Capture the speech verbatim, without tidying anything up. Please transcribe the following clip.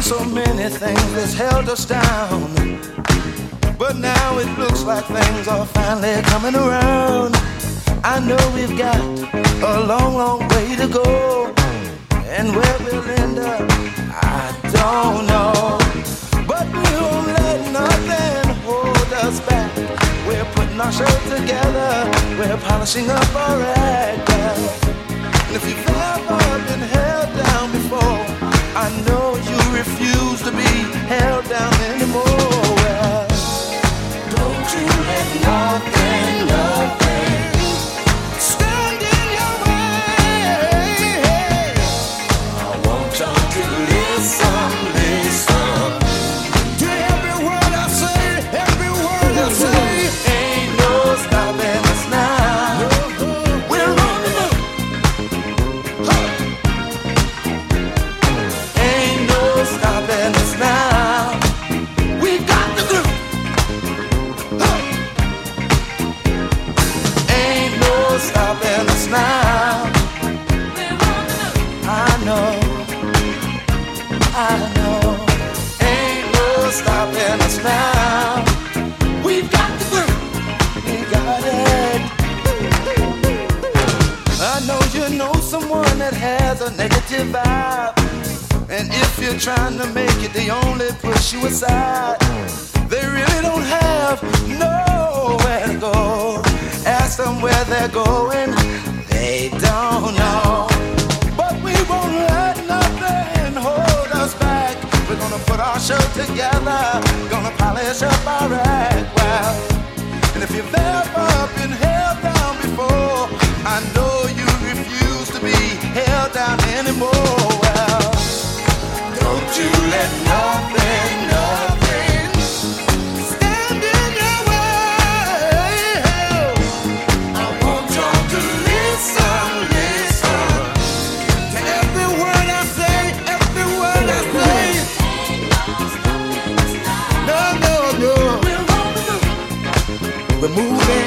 So many things that's held us down, but now it looks like things are finally coming around. I know we've got a long, long way to go, and where we'll end up, I don't know. But we won't let nothing hold us back. We're putting our show together, we're polishing up our act. And if you've ever been held down before, I know you refuse to be held down anymore. Well, don't you let nothing, nothing stand in your way. I want y'all to listen, listen to every word I say, every word I say. Ain't no stopping us now. We're on the move. Ain't no stopping us now. We got the groove. Ain't no stopping us now. I know, I know. Ain't no stopping us now. We got the groove. We got it. I know you know someone that has a negative vibe, and if you're trying to make it, they only push you aside. They really don't have nowhere to go. Ask them where they're going, they don't know. But we won't let nothing hold us back. We're gonna put our show together, gonna polish up our act. Well, and if you've ever been held down before, I know you refuse to be held down anymore. Well, don't you let nothing, nothing stand in your way. I want y'all to listen, listen to every word I say, every word I say. No, no, no. We're moving.